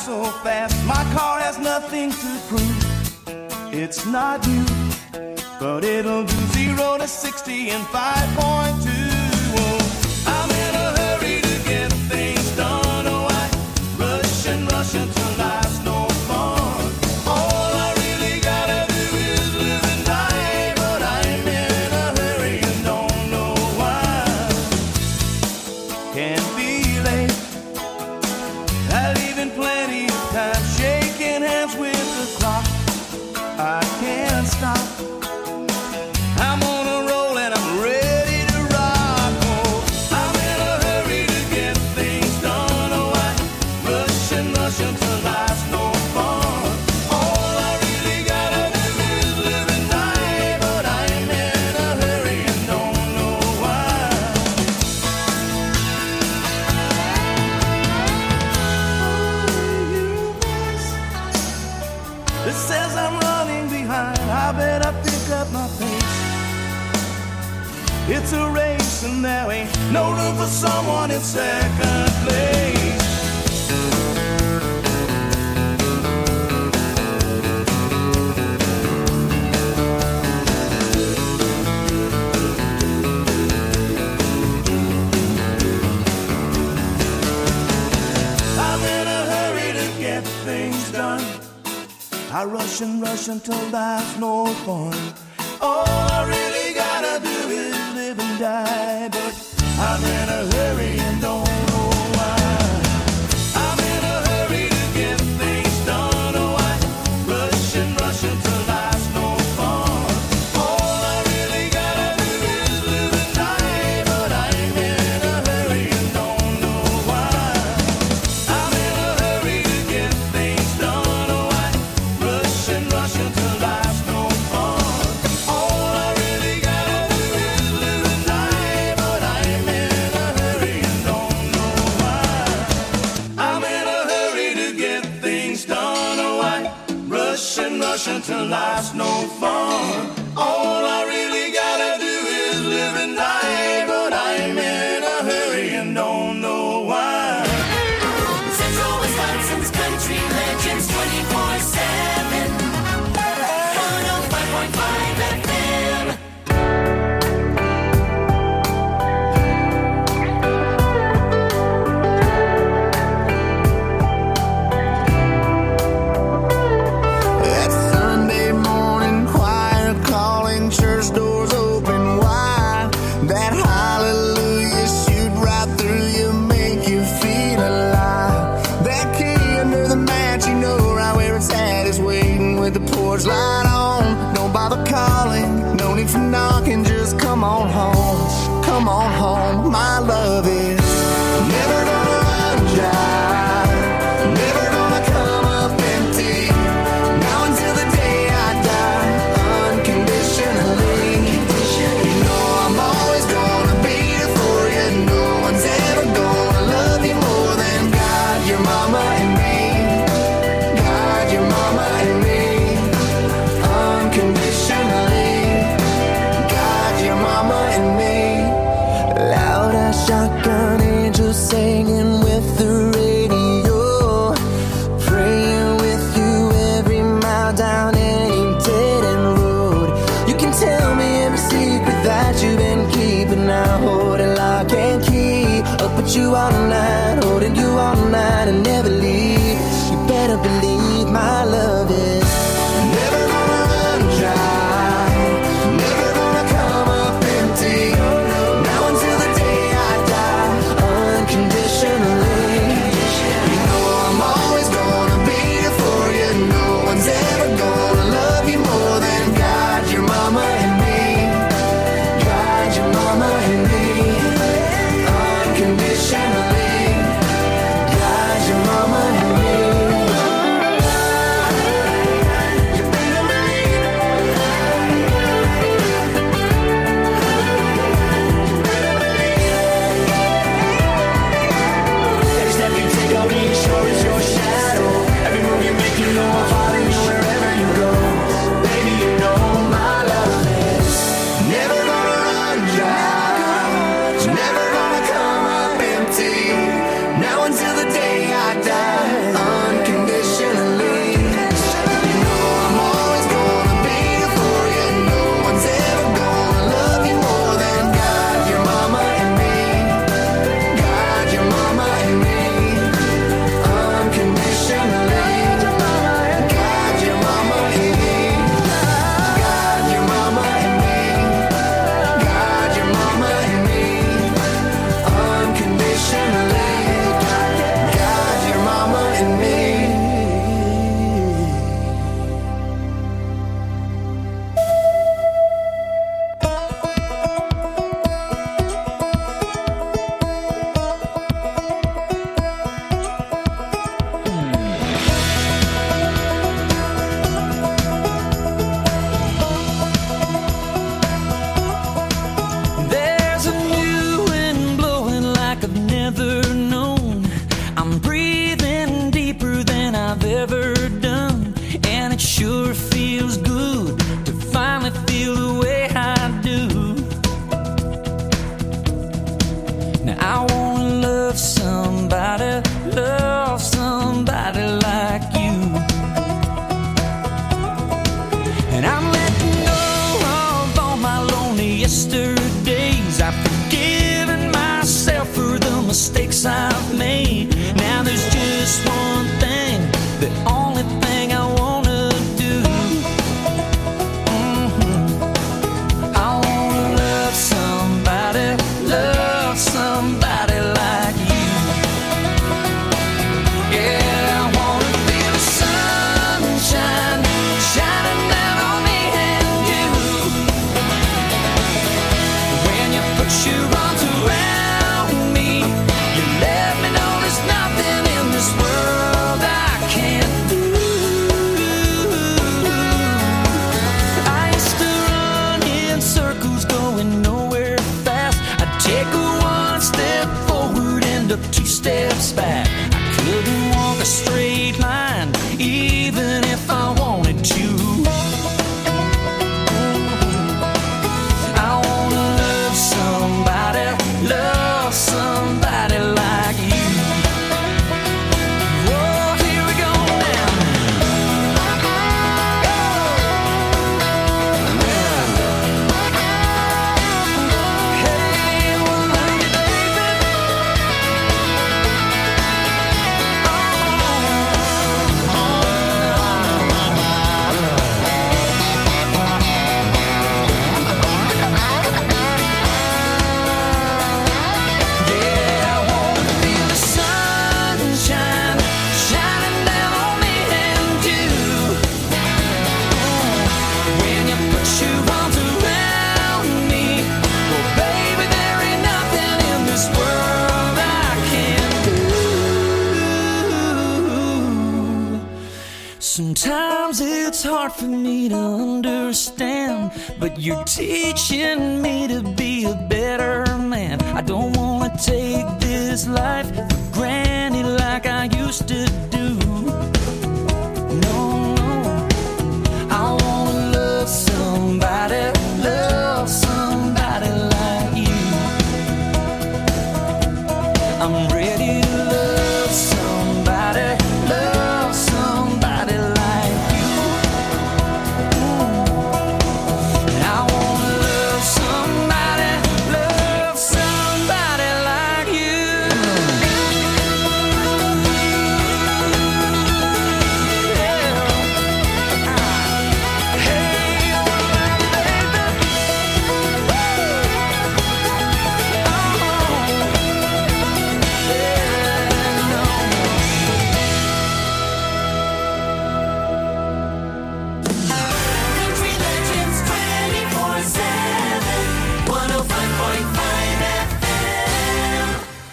so fast. My car has nothing to prove. It's not new, but it'll do 0 to 60 in 5.2. Oh, I'm in a hurry to get things done. Oh, I rush and rush until life's no fun. All I really gotta do is live and die, but I'm in a hurry and don't know why. Can't be late. I leave in plenty of time, shaking hands with the clock. I can't stop. I'm on a roll and I'm ready to rock. Oh, I'm in a hurry to get things done. Oh, I rush and rush until life's no fun. All I really gotta do is live and die, but I'm in a hurry and don't know why. It says I'm running behind. I better pick up my pace. It's a race and there ain't no room for someone in second place. I'm in a hurry to get things done. I rush and rush until there's no fun. All I really gotta do is live and die, but I'm in a hurry and don't know why. I'm in a hurry to get things done. Oh, I rush and rush until there's no fun. All I really gotta do is live and die, but I'm in a hurry and don't know why. I'm in a hurry to get things done. Oh, I rush and rush until there's no fun. All I really gotta do is live and die, but I'm in a hurry and don't know why. I'm in a hurry to get things done. Oh, I rush and rush until life's no fun. All I really gotta do is live and die, but I'm in a hurry and don't know why. Central Wisconsin's country legends 24/7. 105.5 FM. That Sunday morning choir calling, church doors open wide. That hallelujah shoot right through you, make you feel alive. That key under the mat, you know right where it's at, is waiting with the porch light on. Don't bother calling, no need for knocking, just come on home. Come on home, my love is never gonna run dry, never gonna come up empty. Now until the day I die, unconditionally. You know I'm always gonna be here for you. No one's ever gonna love you more than God, your mama and me. God, your mama and me. Unconditionally. God, your mama and me. Loud as shotgun angels singing with the radio, praying with you every mile down any dead end road. You can tell me every secret that you've been keeping. I hold it lock and key, up with you all night, holding you all night and never leave. You better believe my love is never gonna run dry, never gonna come up empty. Now until the day I die, unconditionally. You know I'm always gonna be here for you. No one's ever gonna love you more than God, your mama and me. God, your mama and me. Unconditionally. on to yesterdays. I've forgiven myself for the mistakes I've made. Now there's just one thing, the only thing I wanna do. I wanna love somebody like you. Yeah, I wanna feel the sunshine shining down on me and you. When you put your arms around me, you let me know there's nothing in this world I can't do. I used to run in circles going nowhere fast. I'd take one step forward, end up two steps back. I couldn't walk a straight line, even if I wanted to. I wanna love somebody like you. Whoa, here we go now. Hey, well, love you, baby. Yeah, I wanna feel the sunshine shining down on me and you. When you put your arms around me, well, baby, there ain't nothing in this world I can't do. Sometimes it's hard for me to understand, but you're teaching me to be a better man. I don't wanna take this life for granted like I used to do. No, no. I wanna love somebody like you. I'm ready to love somebody like you. I wanna love somebody like you. Country Legends 24/7, 105.5 FM.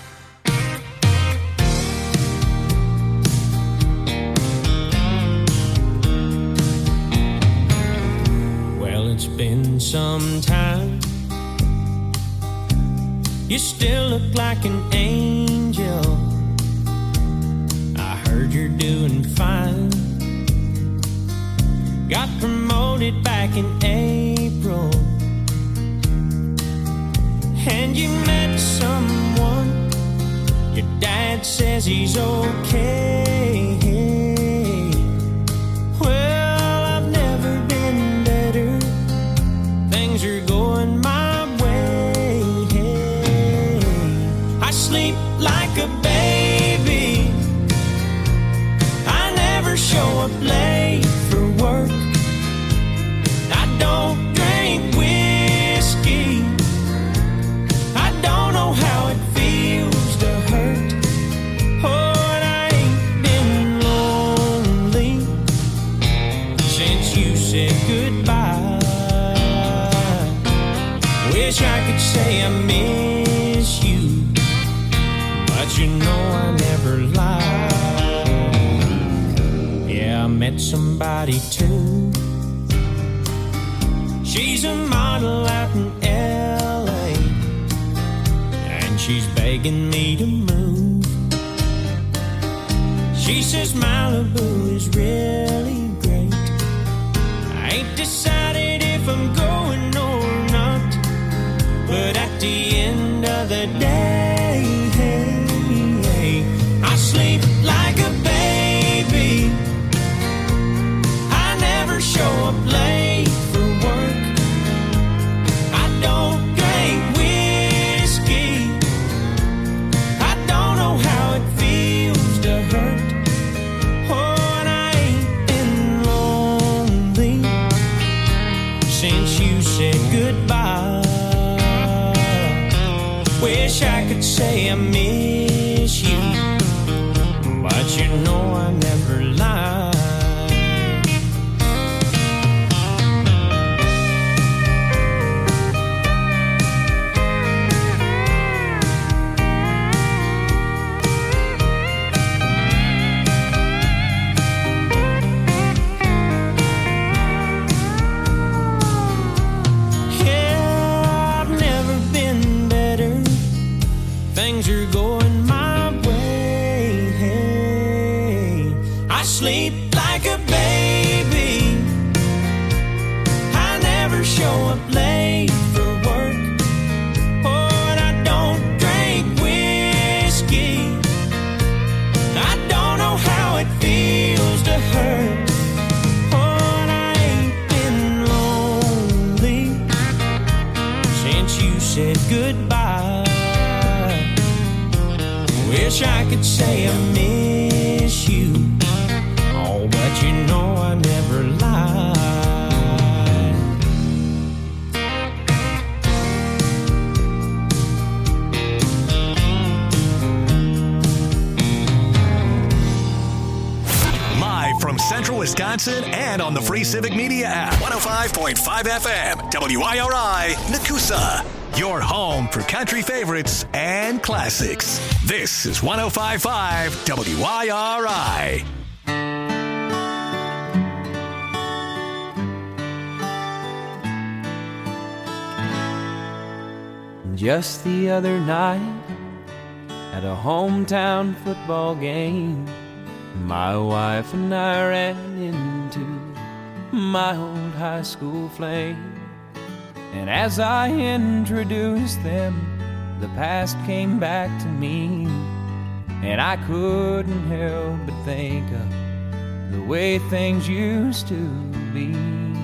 Well, it's been some time. You still look like an angel. I heard you're doing fine. Got promoted back in April, and you met someone. Your dad says he's okay. Well, I've never been better. Things are going my way. I sleep like a baby. I never show up late for work. I don't drink whiskey. I don't know how it feels to hurt. Oh, and I ain't been lonely since you said goodbye. Wish I could say I miss you, but you know I never lie. Yeah, I met somebody too. She's a model out in LA, and she's begging me to move. She says Malibu is really great. I ain't decided if I'm going or not, but at the end of the day, I sleep like a baby. I never show up late for work. I Wish I could say I miss you, but you know I never lie. Things are going my way. Hey, I sleep like a baby. I never show up late for work. Oh, and I don't drink whiskey. I don't know how it feels to hurt. Oh, and I ain't been lonely since you said goodbye. Wish I could say I miss you. Oh, but you know I never lied. Live from Central Wisconsin and on the Free Civic Media app. 105.5 FM, WIRI, Nakusa. Your home for country favorites and classics. This is 105.5 WIRI. Just the other night, at a hometown football game, my wife and I ran into my old high school flame. And as I introduced them, the past came back to me, and I couldn't help but think of the way things used to be.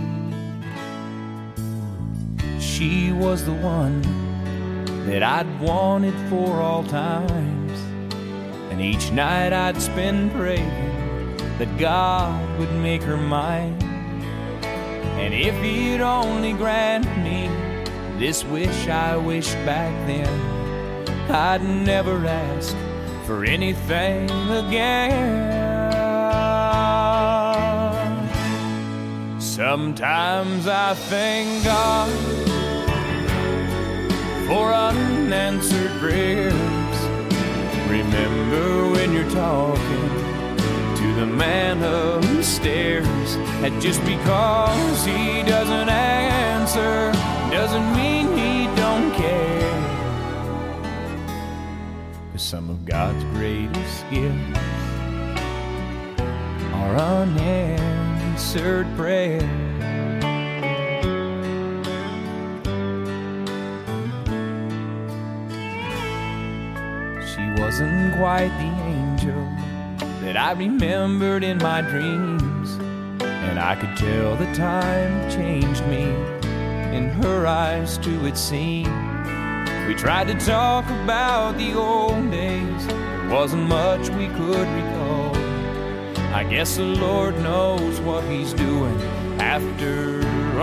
She was the one that I'd wanted for all times, and each night I'd spend praying that God would make her mine. And if he'd only grant me this wish I wished back then, I'd never ask for anything again. Sometimes I thank God for unanswered prayers. Remember when you're talking to the man upstairs, and just because he doesn't answer doesn't mean he don't care. 'Cause some of God's greatest gifts are unanswered prayers. She wasn't quite the angel that I remembered in my dreams, and I could tell the time changed me. In her eyes too it seemed. We tried to talk about the old days, there wasn't much we could recall. I guess the Lord knows what he's doing after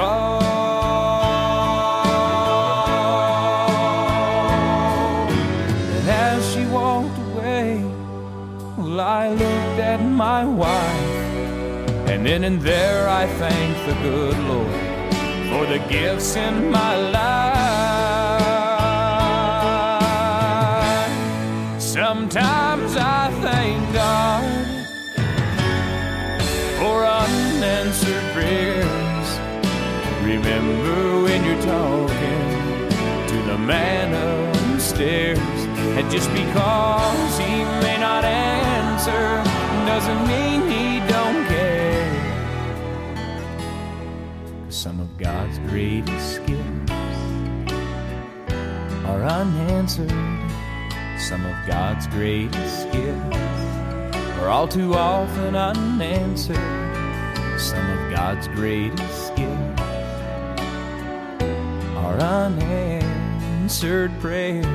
all. And as she walked away, well, I looked at my wife, and then and there I thanked the good Lord for the gifts in my life. Sometimes I thank God for unanswered prayers. Remember when you're talking to the man upstairs, and just because he may not answer doesn't mean he don't care. 'Cause some of God's greatest gifts are unanswered. Some of God's greatest gifts are all too often unanswered. Some of God's greatest gifts are unanswered prayers.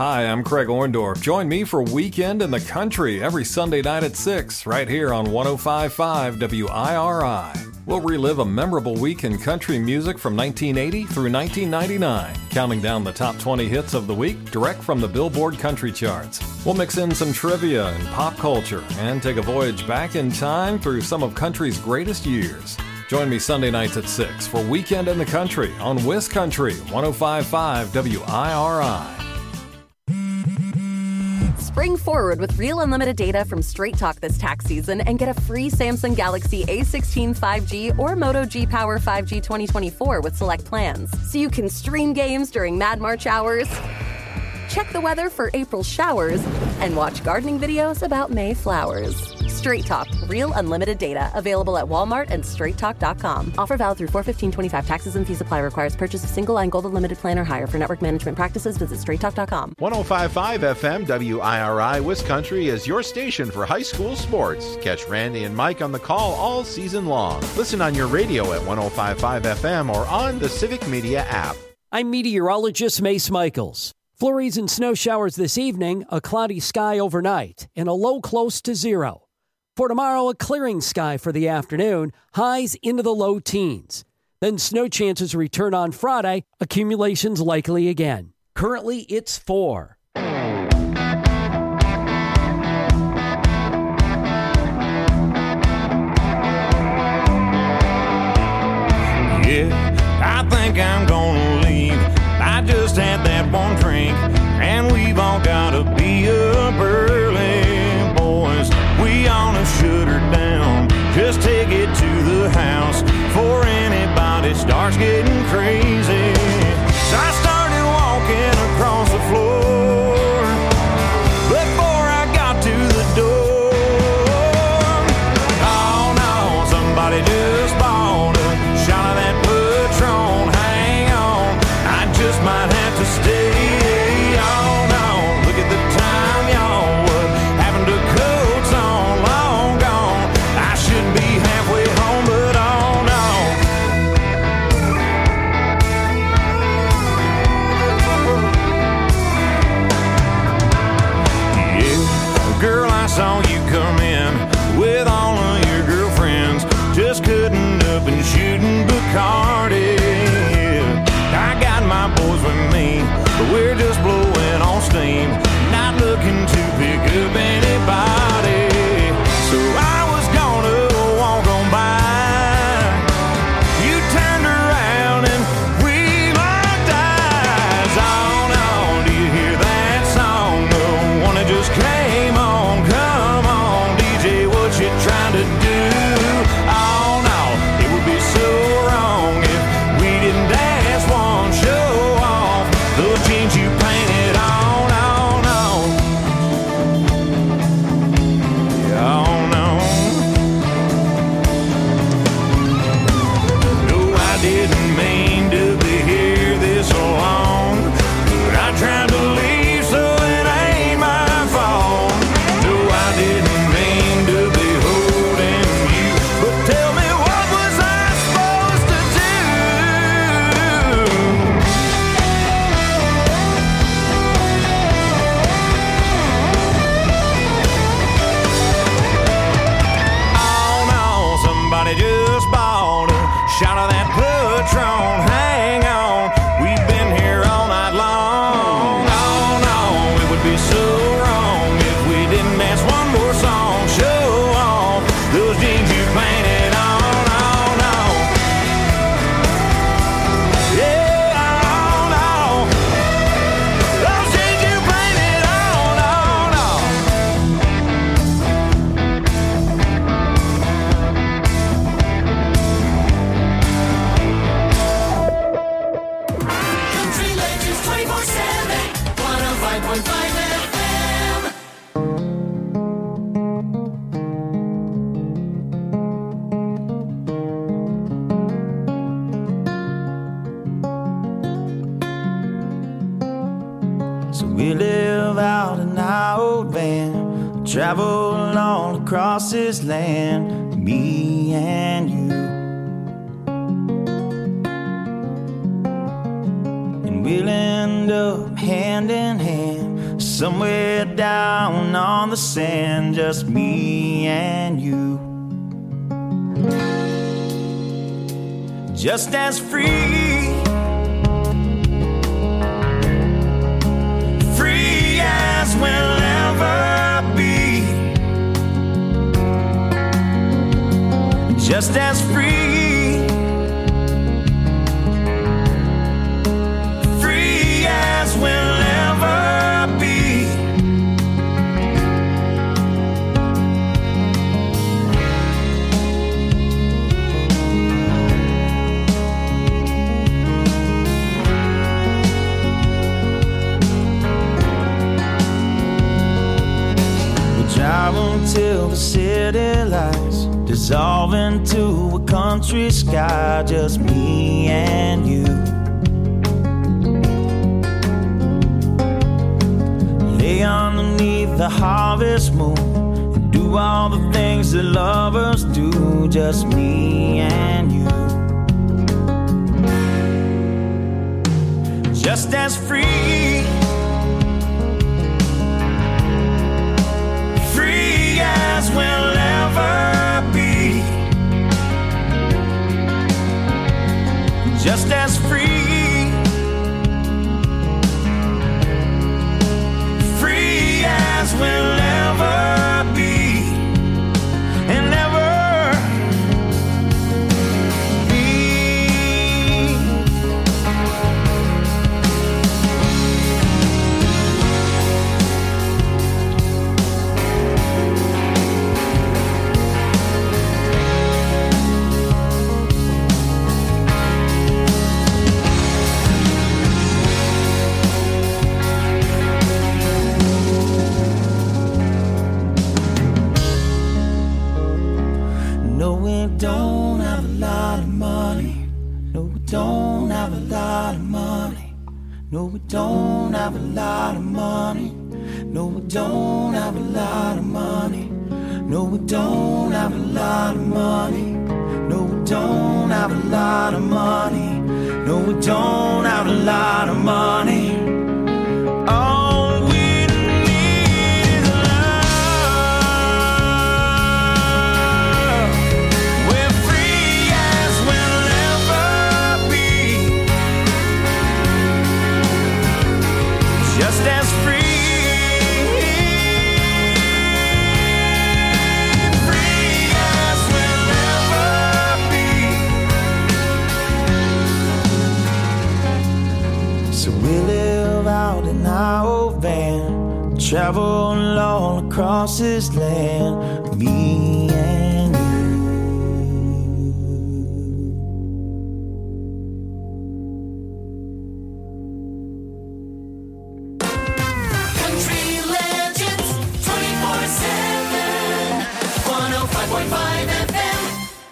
Hi, I'm Craig Orndorff. Join me for Weekend in the Country every Sunday night at 6, right here on 105.5 WIRI. We'll relive a memorable week in country music from 1980 through 1999, counting down the top 20 hits of the week direct from the Billboard Country Charts. We'll mix in some trivia and pop culture and take a voyage back in time through some of country's greatest years. Join me Sunday nights at 6 for Weekend in the Country on Wiz Country 105.5 WIRI. Spring forward with real unlimited data from Straight Talk this tax season and get a free Samsung Galaxy A16 5G or Moto G Power 5G 2024 with select plans. So you can stream games during Mad March hours, check the weather for April showers, and watch gardening videos about May flowers. Straight Talk, real unlimited data. Available at Walmart and straighttalk.com. Offer valid through 4/15/25. Taxes and fees apply. Requires purchase of single line gold unlimited plan or higher. For network management practices, visit straighttalk.com. 105.5 FM WIRI Wiz Country is your station for high school sports. Catch Randy and Mike on the call all season long. Listen on your radio at 105.5 FM or on the Civic Media app. I'm meteorologist Mace Michaels. Flurries and snow showers this evening, a cloudy sky overnight, and a low close to zero. For tomorrow, a clearing sky for the afternoon, highs into the low teens. Then snow chances return on Friday, accumulations likely again. Currently, it's 4. Yeah, I think I'm gonna leave. I just had that one drink, and we've all gotta be up early. Boys, we ought to shut her down. Just take it to the house before anybody starts getting crazy. So I started walking across the floor before I got to the door. Oh no, somebody just bought a shot of that Patron. Hang on, I just might have to stay. Oh no, look at the time, y'all. What happened to coats on? Long gone. I should be halfway home, but oh no. Yeah, girl, I saw you come in with all of your girlfriends, just cutting up and shooting Bacardi. I got my boys with me, but we're just blowing on steam, not looking to pick up anybody. So I was gonna walk on by. You turned around and we locked eyes. Oh no, do you hear that song? The one that just came on. Come on, DJ, what you trying to do? Oh no, it would be so wrong if we didn't dance one, show off those jeans you painted on. Oh no, yeah, oh no. No, I didn't mean to be here this long, but I tried to leave, so it ain't my fault. No, I didn't mean to be holding you, but tell me, what was I supposed to do? Oh no, somebody just bought a shot of that Patron. Hang on, we've been here all night long. Oh no, it would be so wrong if we didn't dance one more song. Show off those jeans you painted on. Oh no, yeah, oh no, those jeans you painted on. Oh no. Country Legends 24/7, 105.5 FM. So we live out in our old van, travel all across this land, me and you. And we'll end up hand in hand, somewhere down on the sand, just me and you. Just as free, free as we'll ever be. Just as free, free as we'll ever be. Drive until the city lights dissolve into a country sky, just me and you. Lay underneath the harvest moon and do all the things that lovers do, just me and you. Just as free, free as we'll ever be. Just as free, free as we'll ever be, and ever be. No, we don't have a lot of money. No, we don't have a lot of money. No, we don't have a lot of money. No, we don't have a lot of money. No, we don't have a lot of money. No, we don't have a lot of money. No, we don't have a lot of money. All we need is love. We're free as we'll ever be. Just as free. So we live out in our old van, travel all across this land, me and you. Country legends, 24/7, 105.5 FM.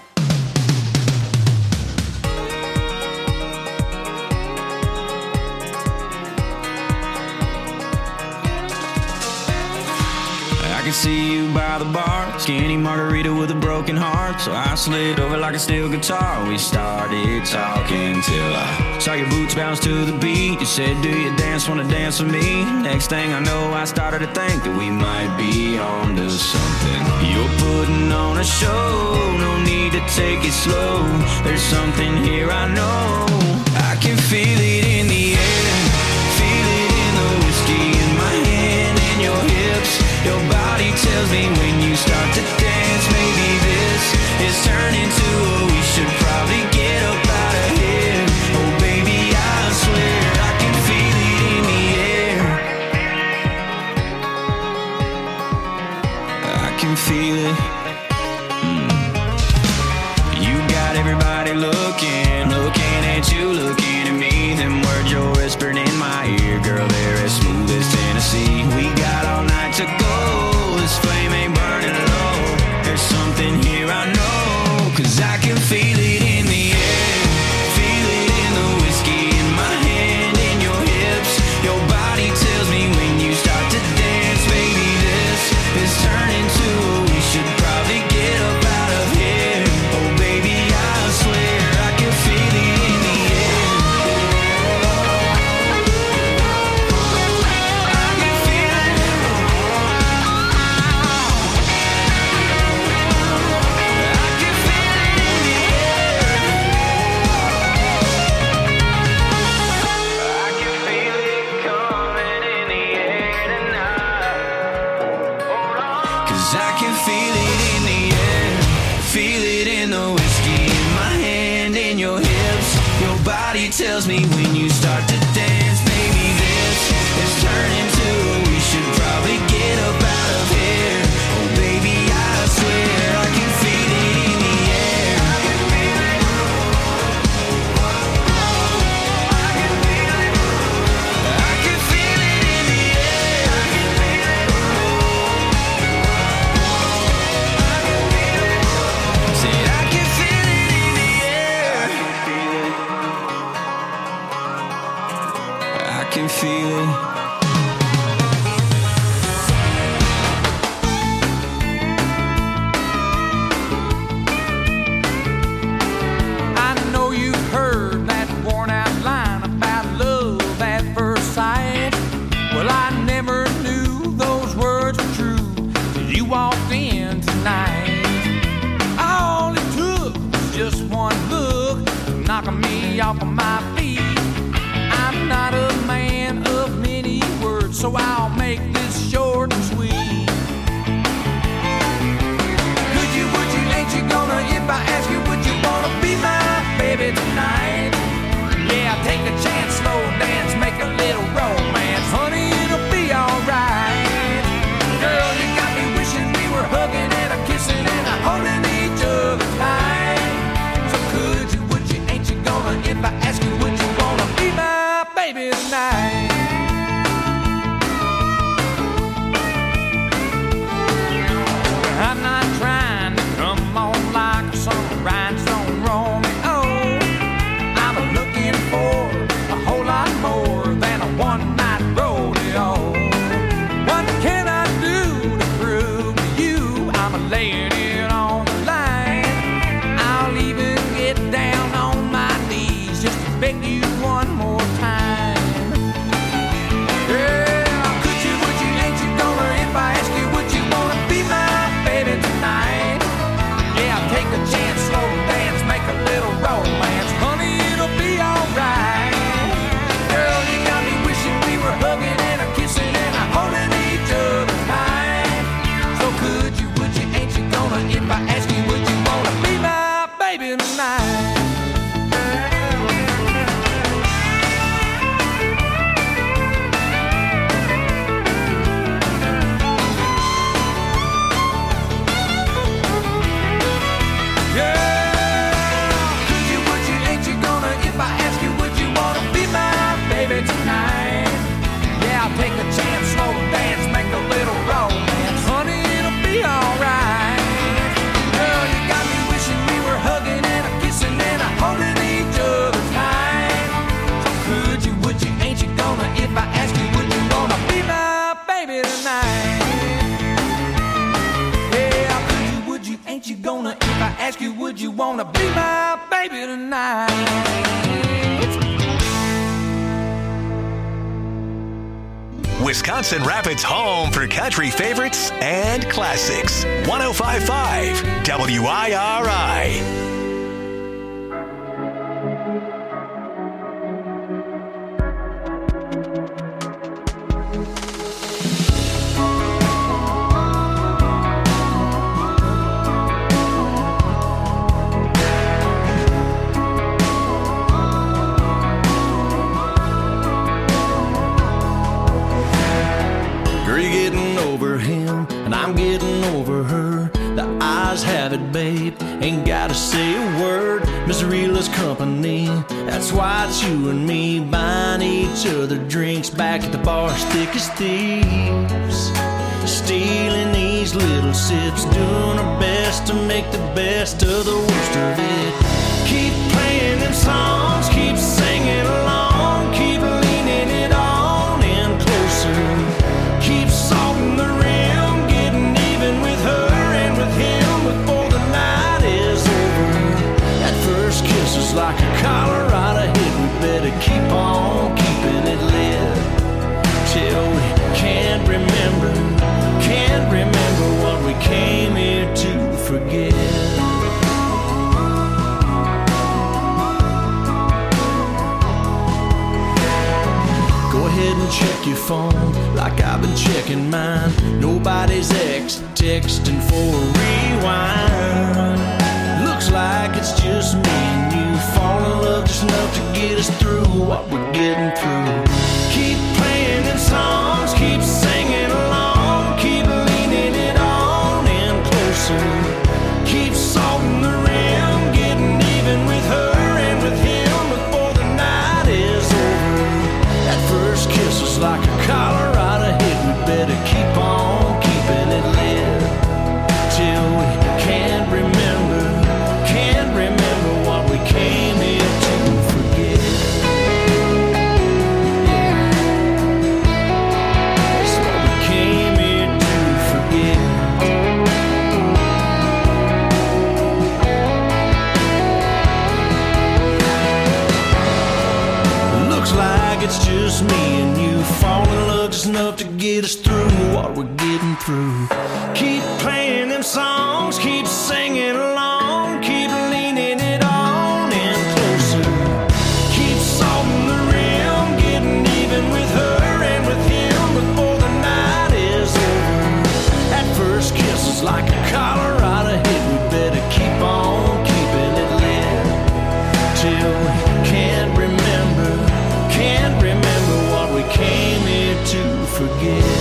I can see you by the bar, skinny margarita with a broken heart. So I slid over like a steel guitar. We started talking till I saw your boots bounce to the beat. You said, do you dance, wanna dance with me? Next thing I know, I started to think that we might be on to something. You're putting on a show, no need to take it slow. There's something here I know. I can feel it in the air, feel it in the whiskey in my hand and your hips. Your body tells me when you start to dance, maybe this is turning to a we should probably get up out of here. Oh baby, I swear I can feel it in the air. I can feel it. You got everybody looking at you, looking at me. Them words you're whispering in my ear, girl, they're as smooth as Tennessee. We got all night to go, this flame ain't burning low. There's something here I know, 'cause I can feel it in the air, feel it in the whiskey in my hand and your hips. Your body tells me when you start to dance, baby, this is turning to we should probably get up out of here. Oh baby, I swear I can 'Cause I can feel it in the air, feel it in the whiskey, in my hand, in your hips. Your body tells me when you start to dance, baby, this is turning to we should probably get up out of here. Oh baby, I swear I can feel it in the air. I can feel it. I can feel it. I can feel it in the air. I can feel it. I can feel it. Say I can feel it in the air. I can feel it. I know you've heard that worn out line about love at first sight. Well, I never knew those words were true till you walked in tonight. All it took was just one look, knocking me off of my feet. I'm not a man of many words, so I'll make this short and sweet. Could you, would you, ain't you gonna, if I ask you, would you wanna be my baby tonight? Yeah, take a chance, slow dance, make a little romance. Honey, it'll be alright. Girl, you got me wishing we were hugging and a kissing and a holding each other tight. So could you, would you, ain't you gonna, if I ask you, would you wanna be my baby tonight? I'm not trying to come on like some rhinestone Romeo. I'm looking for a whole lot more than a one-night rodeo. What can I do to prove to you I'm laying it on the line? I'll even get down on my knees just to beg you one more time. Yeah, could you, would you, ain't you gonna, if I ask you, would you wanna be my baby tonight? Yeah, take a chance, slow dance, make a little romance. Honey, it'll be alright. Girl, you got me wishing we were hugging and a kissing and a holding each other tight. So could you, would you, ain't you gonna, if I ask you, would you wanna be my baby tonight? Could you, would you, ain't you gonna, if I ask you, would you wanna be my baby tonight? Yeah, I'll take a chance, slow dance, make a little romance. Honey, it'll be alright. Girl, you got me wishing we were hugging and a kissing and a holding each other tight. So could you, would you, ain't you gonna, if I ask you, would you wanna be my baby tonight? Yeah, could you, would you, ain't you gonna, if I ask you, would you wanna be my baby tonight? Wisconsin Rapids' home for country favorites and classics. 105.5 WIRI. Girl, you're getting over him, and I'm getting over her. The eyes have it, babe, ain't gotta say a word. Miss Reela's company, that's why it's you and me buying each other drinks back at the bar, thick as thieves. Stealing these little sips, doing our best to make the best of the worst of it. Keep playing them songs, keep singing along, keep leaning it on in closer. Keep salting the rim, getting even with her and with him before the night is over. That first kiss is like a Colorado hit. We better keep on keeping it lit till we can't remember what we came here to forget. texting for a rewind. Looks like it's just me and you. Fall in love just enough to get us through what we're getting through. Keep playing them songs, keep singing along, keep leaning it on in closer. Keep salting the rim, getting even with her and with him before the night is over. That first kiss was like a Colorado hit. We better keep on keeping it lit till we can't remember what we came here to forget. That's what we came here to forget. Looks like it's just me and you. Fall in love just enough to get us through what we're getting through. Keep playing them songs, keep singing along, keep leaning it on in closer. Keep salting the rim, getting even with her and with him before the night is over. That first kiss is like a Colorado hit. We better keep on keeping it lit till we can't remember what we came here to forget.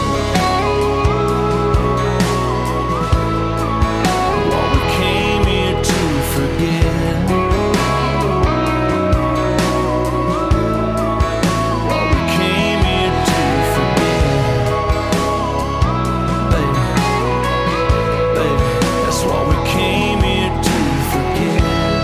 What we came here to forget. What we came here to forget. Baby, that's what we came here to forget.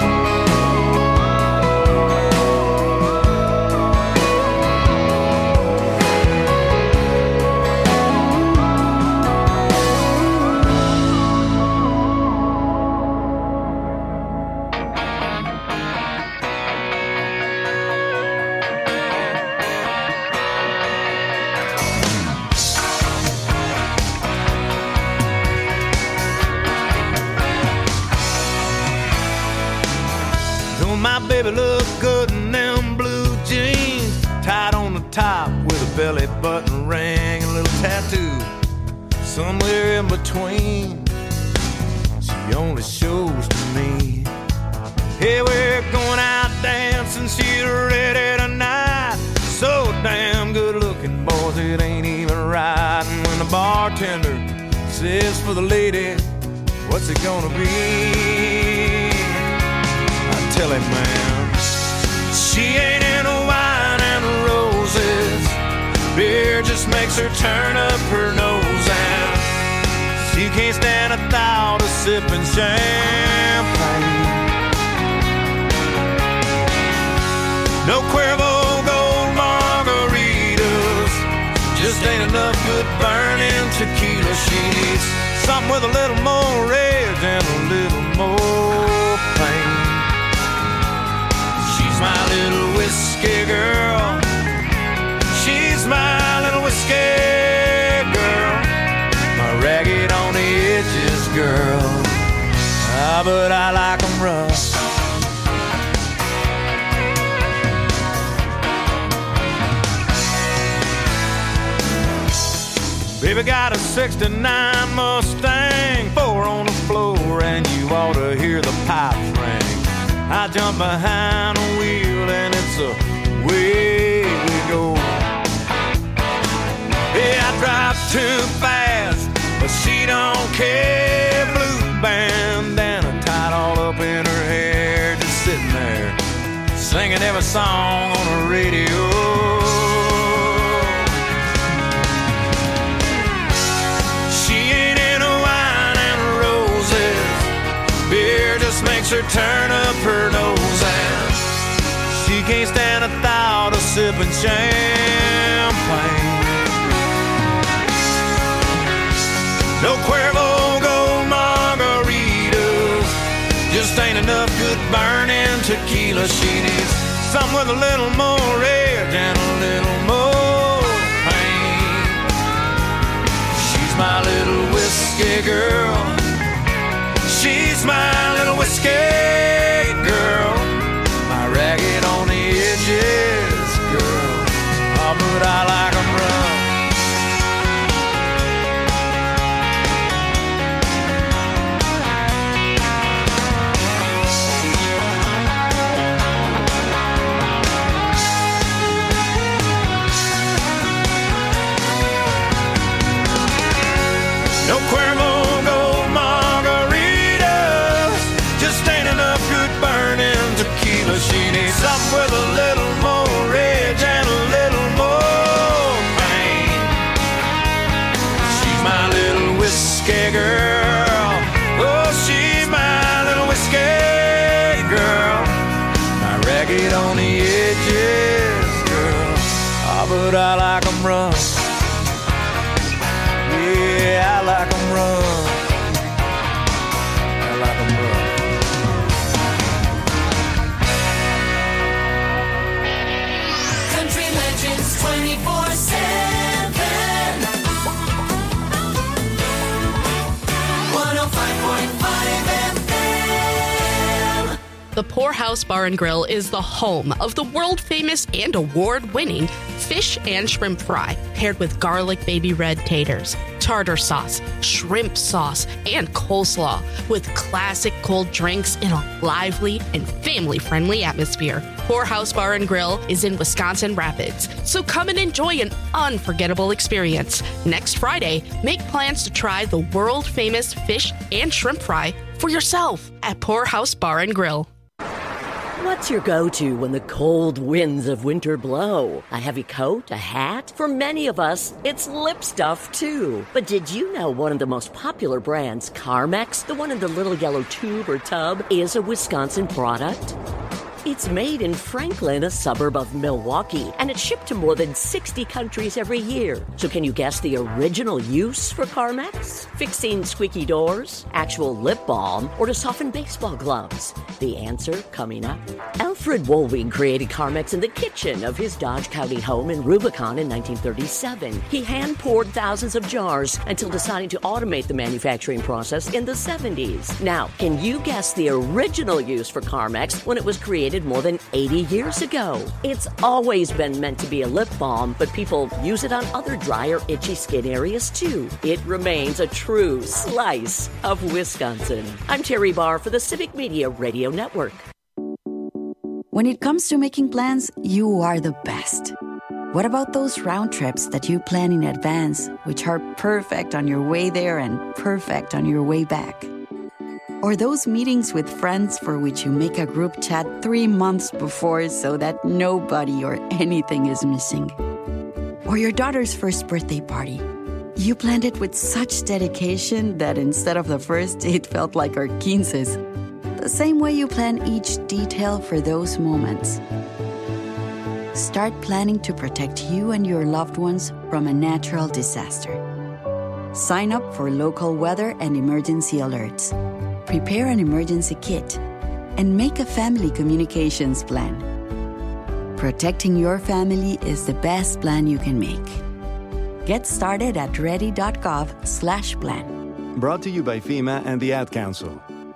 Don't my baby look good in them blue jeans, tied on the top with a belly button ring, a little tattoo somewhere in between. She only shows to me. Hey, we're going out dancing, she's ready tonight. So damn good looking, boys, it ain't even right. And when the bartender says for the lady, what's it gonna be? I tell him, man, she ain't into wine and roses. Beer just makes her turn up her nose, and she can't stand a thought of sipping champagne. No Cuervo Gold margaritas, just ain't enough good burning tequila. She needs something with a little more rage and a little more pain. She's my little whiskey girl. She's my little whiskey girl. My ragged on the edges girl. Ah, but I like 'em rough. Baby got a 69 Mustang, 4 on the floor, and you ought to hear the pipes ring. I jump behind the wheel and it's away we go. Yeah, I drive too fast, but she don't care. Blue bandana tied all up in her hair, just sitting there singing every song on the radio. Makes her turn up her nose, and she can't stand a thought of sipping champagne. No Cuervo Gold margaritas, just ain't enough good burning tequila. She needs something with a little more rage and a little more pain. She's my little whiskey girl. She's my little whiskey girl, my ragged on the edges girl. Oh, but I like 'em rough. No Cuervo Gold margaritas, just ain't enough good burning tequila. She needs something with a little more edge and a little more pain. She's my little whiskey girl. Oh, she's my little whiskey girl. My ragged on the edges girl. Oh, but I like 'em rough. Yeah, I like 'em rough. I like 'em rough. Country legends 24/7. 105.5 FM. The Poorhouse Bar and Grill is the home of the world-famous and award-winning fish and shrimp fry, paired with garlic baby red taters, tartar sauce, shrimp sauce, and coleslaw, with classic cold drinks in a lively and family-friendly atmosphere. Poorhouse Bar and Grill is in Wisconsin Rapids, so come and enjoy an unforgettable experience. Next Friday, make plans to try the world-famous fish and shrimp fry for yourself at Poorhouse Bar and Grill. What's your go-to when the cold winds of winter blow? A heavy coat? A hat? For many of us, it's lip stuff, too. But did you know one of the most popular brands, Carmex, the one in the little yellow tube or tub, is a Wisconsin product? It's made in Franklin, a suburb of Milwaukee, and it's shipped to more than 60 countries every year. So can you guess the original use for Carmex? Fixing squeaky doors, actual lip balm, or to soften baseball gloves? The answer coming up. Alfred Woolwing created Carmex in the kitchen of his Dodge County home in Rubicon in 1937. He hand-poured thousands of jars until deciding to automate the manufacturing process in the 70s. Now, can you guess the original use for Carmex when it was created more than 80 years ago? It's always been meant to be a lip balm, but people use it on other dry or itchy skin areas too. It remains a true slice of Wisconsin. I'm Terry Barr for the Civic Media Radio Network. When it comes to making plans, you are the best. What about those round trips that you plan in advance, which are perfect on your way there and perfect on your way back? Or those meetings with friends for which you make a group chat 3 months before so that nobody or anything is missing. Or your daughter's first birthday party. You planned it with such dedication that instead of the first, it felt like our 15s. The same way you plan each detail for those moments. Start planning to protect you and your loved ones from a natural disaster. Sign up for local weather and emergency alerts. Prepare an emergency kit, and make a family communications plan. Protecting your family is the best plan you can make. Get started at ready.gov/plan. Brought to you by FEMA and the Ad Council.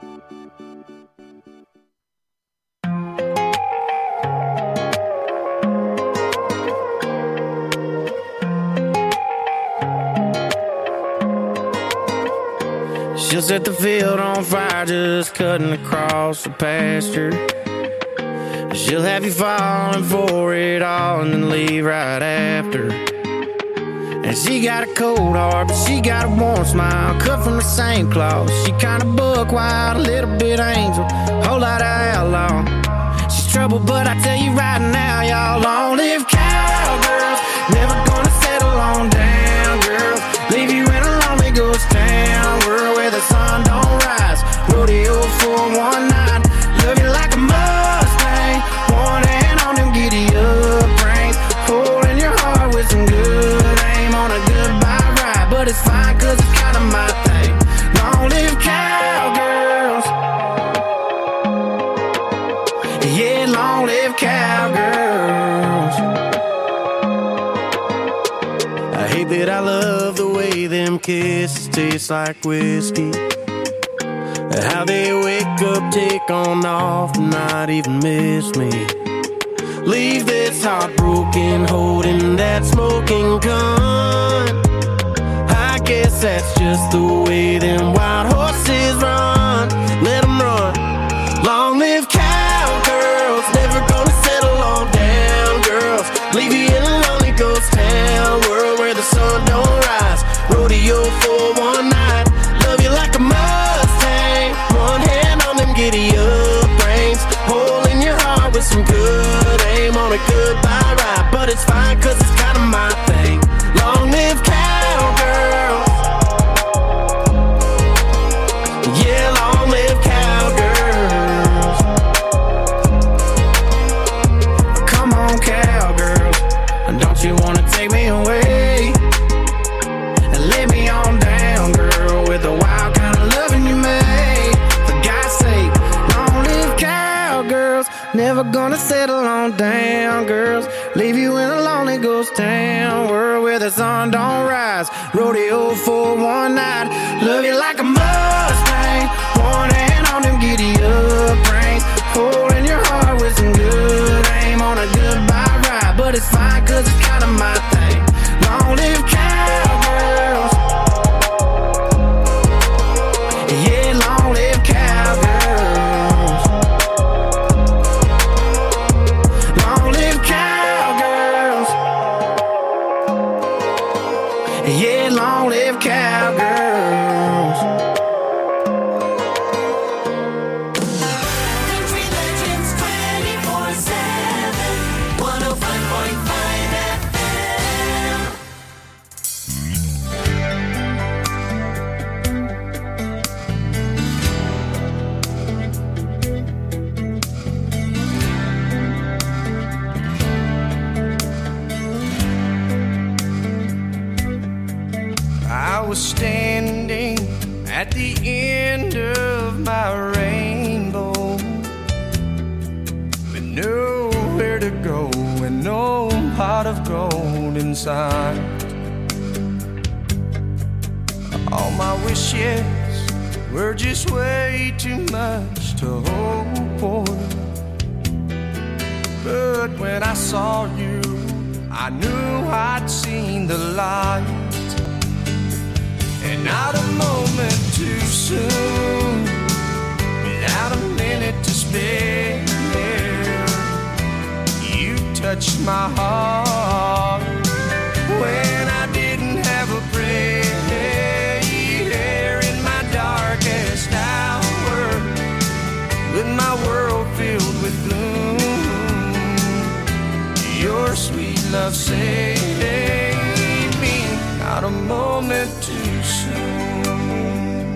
She'll set the field on fire just cutting across the pasture. She'll have you falling for it all and then leave right after. And she got a cold heart, but she got a warm smile, cut from the same cloth. She kinda buck wild, a little bit angel, whole lot of outlaw. She's trouble, but I tell you right now, y'all, long live cowgirls. Never gonna settle on down, girls. Leave you in a lonely ghost town, world where the sun don't rise. Rodeo 419, love you like a Mustang. One hand on them giddy up reins, holding your heart with some good aim on a goodbye ride. But it's fine, cause it's kinda my thing. Long live cowgirls. Yeah, long live cowgirls. I hate that I love the way them kisses taste like whiskey. How they wake up, take on off, and not even miss me. Leave this heartbroken, holding that smoking gun. I guess that's just the way them wild horses run. Let them run. Long live cowgirls, never gonna settle on down, girls. Leave you in a lonely ghost town, world where the sun don't rise. Rodeo 419. never gonna settle on down, girls. Leave you in a lonely ghost town, world where the sun don't rise. Rodeo for one night. Love you like a Mustang, one hand on them giddy up reins, holding your heart with some good aim on a goodbye ride. But it's fine, cause it's kinda my thing. Long live cowgirls. Yeah, long live cowgirls. Long live cowgirls. Yeah, long live cowgirls. Country legends 24/7, 105.5 FM. I was standing at the end of my rainbow with nowhere to go and no pot of gold inside. All my wishes were just way too much to hope for. But when I saw you, I knew I'd seen the light. And not a moment too soon, without a minute to spare, you touched my heart when I didn't have a prayer. In my darkest hour, with my world filled with gloom, your sweet love saved me. Not a moment too soon.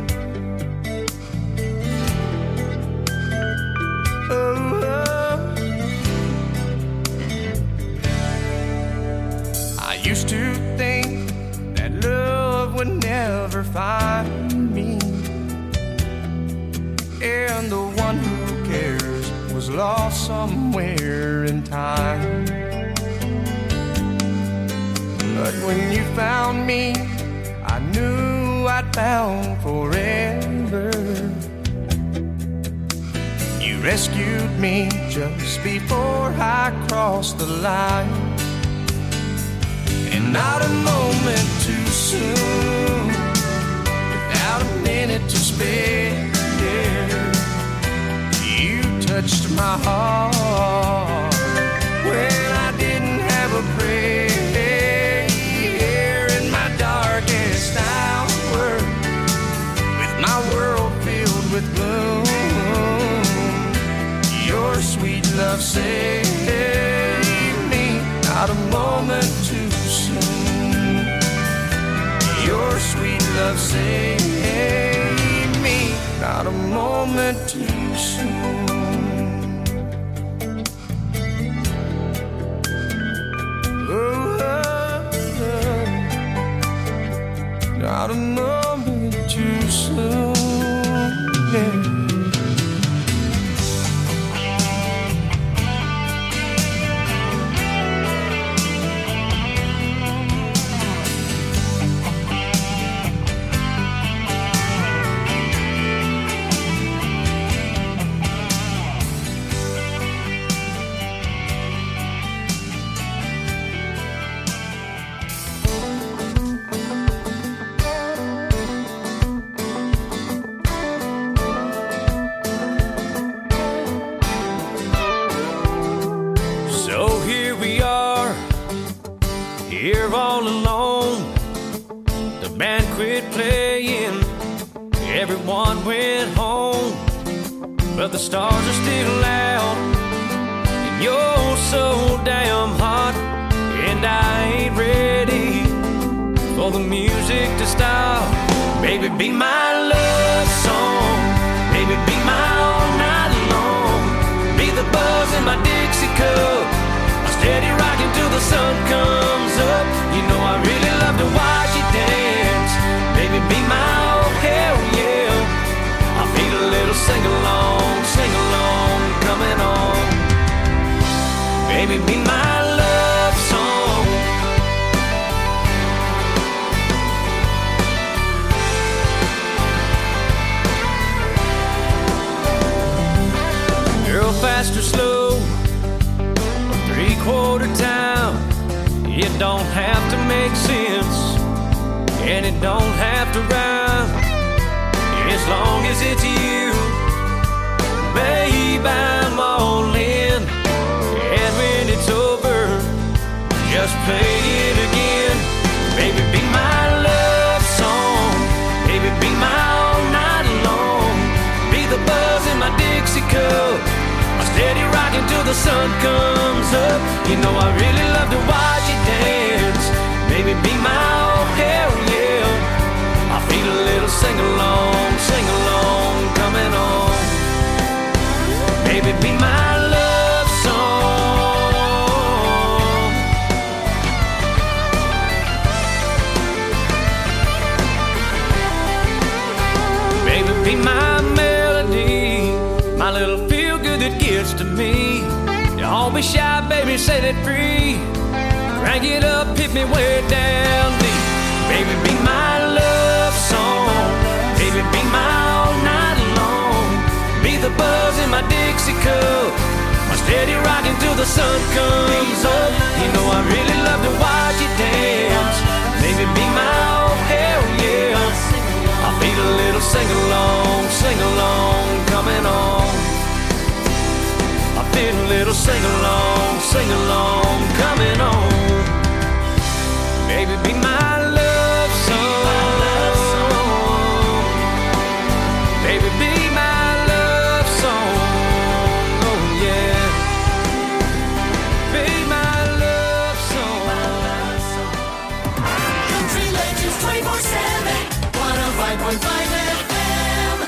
Oh, oh. I used to think that love would never find me, and the one who cares was lost somewhere in time. But when you found me, I knew I'd found forever. You rescued me just before I crossed the line. And not a moment too soon, without a minute to spare, you touched my heart when I didn't have a prayer. Darkest hour, with my world filled with gloom, your sweet love saved me. Not a moment too soon, your sweet love saved me. Not a moment too soon. Oh, not a moment too soon, yeah. Here all alone, the band quit playing, everyone went home, but the stars are still out, and you're so damn hot, and I ain't ready for the music to stop. Baby, be my love song, baby, be my all night long, be the buzz in my Dixie cup, steady rocking till the sun comes up. You know I really love to watch you dance. Baby, be my oh hell yeah. I feel a little sing along coming on. it don't have to make sense, and it don't have to rhyme. As long as it's you, babe, I'm all in. And when it's over, just play it again. Baby, be my love song. Baby, be my all night long. Be the buzz in my Dixie cup, my steady rocking till the sun comes up. You know I really love to watch you dance. Baby, be my all hell yeah. I feel a little sing-along coming on. Baby, be my love song. Baby, be my melody, my little feel-good that gets to me. Don't be shy, baby, set it free. Crank it up, hit me way down deep. Baby, be my love song. Baby, be my all night long. Be the buzz in my Dixie cup, my steady rocking till the sun comes up. You know I really love to watch you dance. Baby, be my all hell yeah. I feel a little sing-along coming on. I feel a little sing-along coming on. Baby, be my love song. Baby, be my love song. Oh yeah. Be my love song. Country Legends 24/7, 105.5 FM.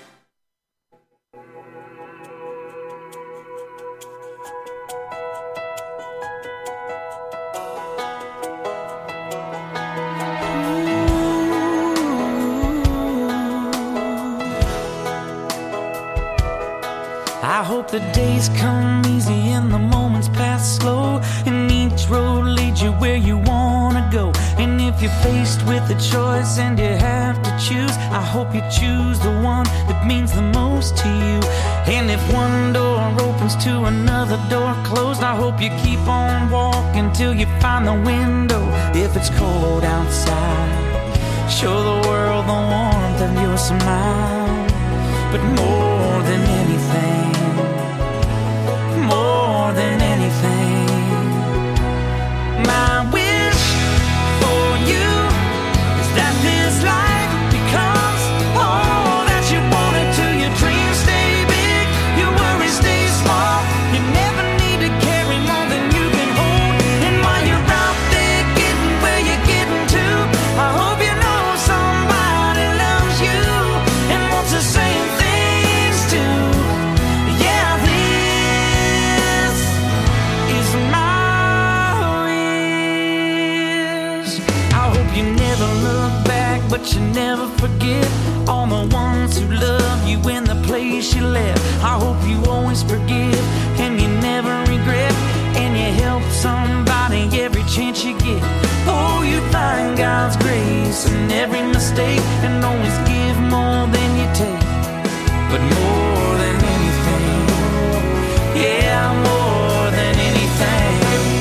I hope the days come easy and the moments pass slow, and each road leads you where you wanna go. And if you're faced with a choice and you have to choose, I hope you choose the one that means the most to you. And if one door opens to another door closed, I hope you keep on walking till you find the window. If it's cold outside, show the world the warmth of your smile. But more than anything, my wish for you is that this life becomes all that you want it to. Your dreams stay big, your worries stay small. You never need to carry more than you can hold. And while you're out there getting where you're getting to, I hope you know somebody loves you and wants the same things too. Yeah, this is my wish. I hope you never look back, but you never forget all the ones who love you in the place you left. I hope you always forgive and you never regret, and you help somebody every chance you get. Oh, you find God's grace in every mistake, and always give more than you take. But more than anything, yeah, more than anything,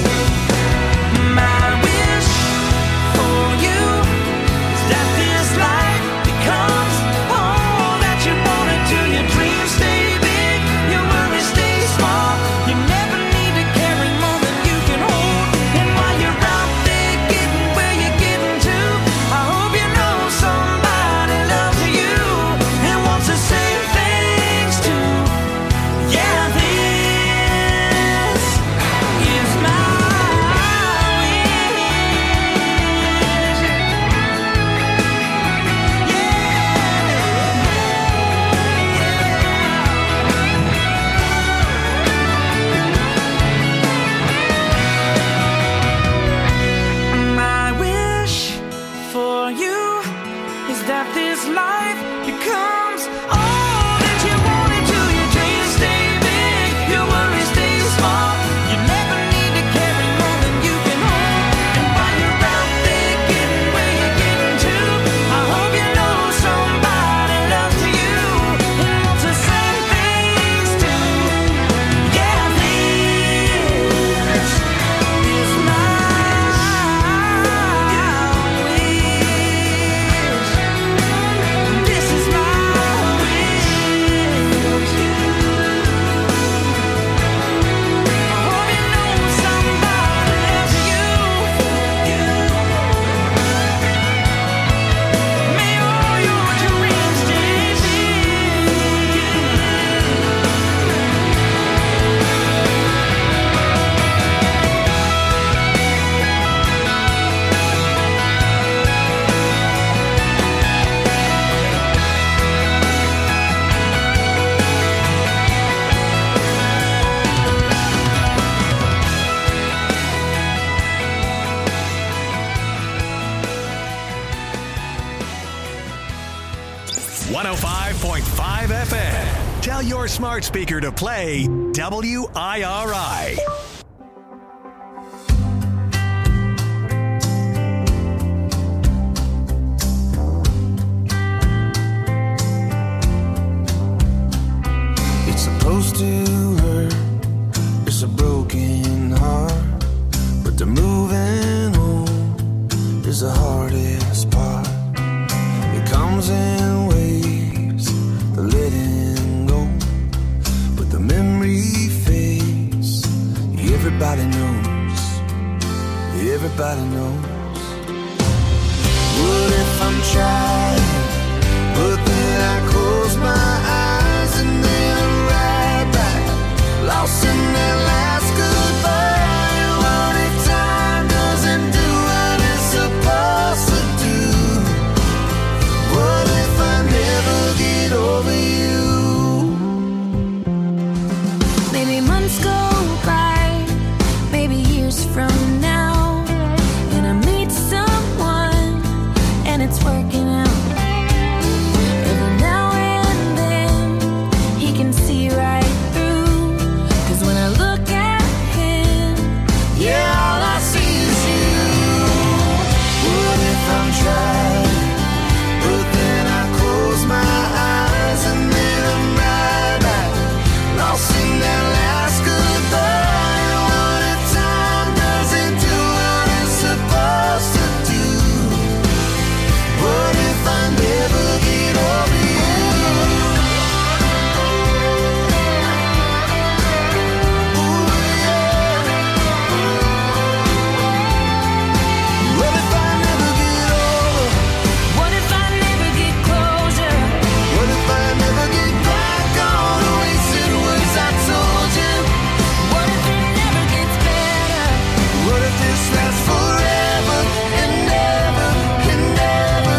my wish for you is that this life becomes all that you want it to. Your dreams stay big, your worries stay small. You never need to carry more than you can hold. And while you're out there getting where you're getting to, I hope you know somebody loves you 105.5 FM. Tell your smart speaker to play WIRI. It's supposed to hurt, it's a broken heart, but the moving on is the hardest part. It comes in waves, the letting go, but the memory fades. Everybody knows, everybody knows. What if I'm trying, but then I close my eyes and then I'm right back, lost in that last goodbye. What if time doesn't do what it's supposed to do? What if I never get over you? Maybe months go by, maybe years from now, and I meet someone and it's working out. Every now and then he can see right through, 'cause when I look at him, Yeah, all I see is you. What if I'm trying, but then I close my eyes and then I'm right back, lost in that last goodbye. What if time doesn't do what it's supposed to do? What if I never get over What if I never get over? what if I never get closure? What if I never get back on the wasted words I told you? What if it never gets better? What if this lasts forever and never and never?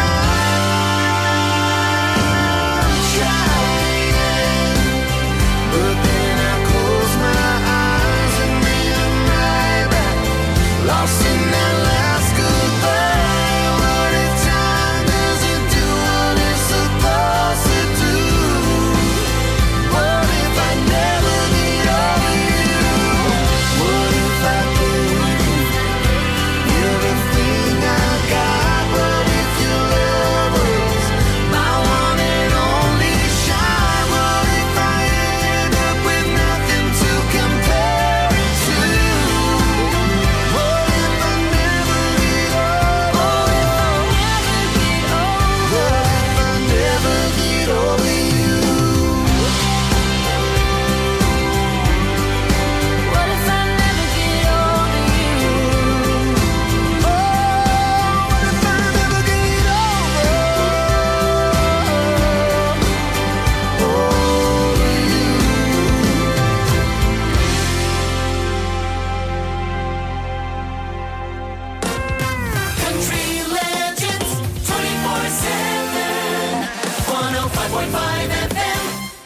I'm trying, but then I close my eyes and then I'm right back, lost in that last goodbye. What if time doesn't do what it's supposed to do? What if I never get over you? What if I gave you everything I got? What if your love was my one and only shot? What if I end up with nothing to compare it to? What if I never get over? What if I never get over you? What if I never get over you? What if I never get over you? Country Legends 24/7, 105.5 FM.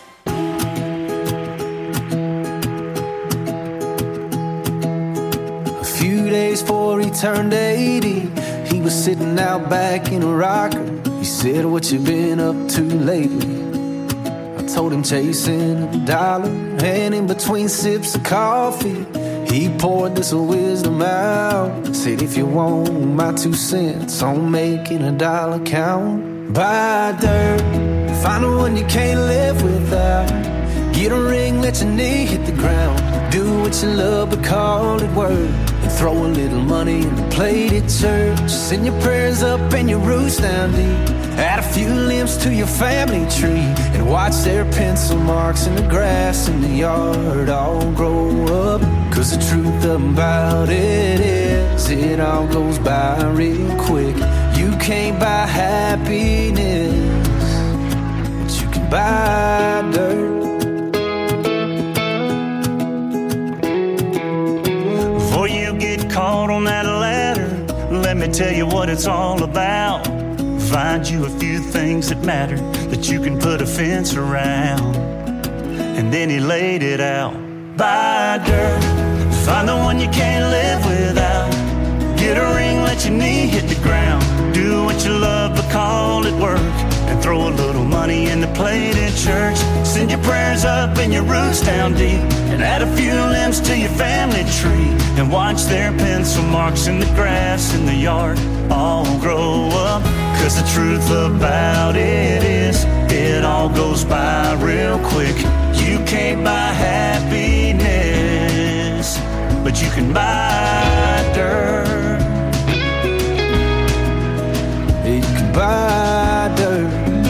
A few days before he turned 80, he was sitting out back in a rocker. He said, "What you been up to lately?" I told him chasing a dollar, and in between sips of coffee, he poured this wisdom out. Said, "If you want my 2 cents on making a dollar count, buy dirt, find the one you can't live without. Get a ring, let your knee hit the ground. Do what you love, but call it work. And throw a little money in the plate at church. Send your prayers up and your roots down deep. Add a few limbs to your family tree. And watch their pencil marks in the grass in the yard all grow up. 'Cause the truth about it is, it all goes by real quick. You can't buy happiness, but you can buy dirt." Before you get caught on that ladder, let me tell you what it's all about. Find you a few things that matter that you can put a fence around. And then he laid it out. Buy dirt, find the one you can't live without. Get a ring, let your knee hit the ground. Do what you love, but call it work. And throw a little money in the plate at church. Send your prayers up and your roots down deep, and add a few limbs to your family tree, and watch their pencil marks in the grass in the yard all grow up. 'Cause the truth about it is, it all goes by real quick. You can't buy happiness, but you can buy dirt. You can buy dirt.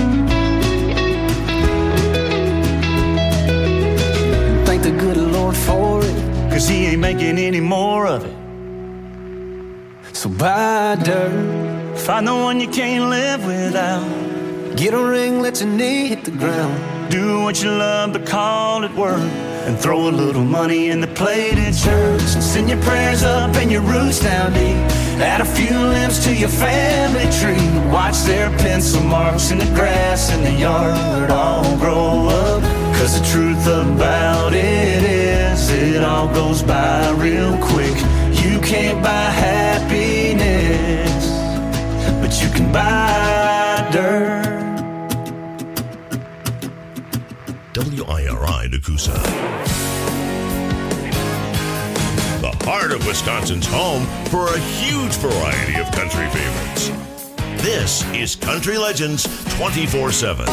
And thank the good Lord for it, 'cause he ain't making any more of it. So buy dirt. Find the one you can't live without. Get a ring, let your knee hit the ground. Do what you love, but call it work. And throw a little money in the plate at church. Send your prayers up and your roots down deep. Add a few limbs to your family tree. Watch their pencil marks in the grass in the yard all grow up. 'Cause the truth about it is, it all goes by real quick. You can't buy happiness, but you can buy dirt. WIRI Nakusa. The heart of Wisconsin's home for a huge variety of country favorites. This is Country Legends 24/7.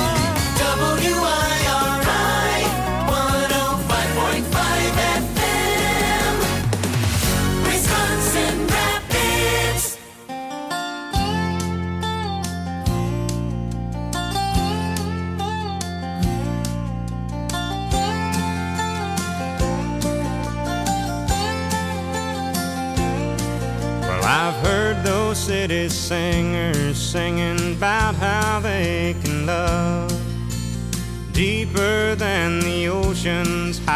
WIRI 105.5 FM, Wisconsin Rapids. Well, I've heard those city singers singing about how they can love deeper than the ocean's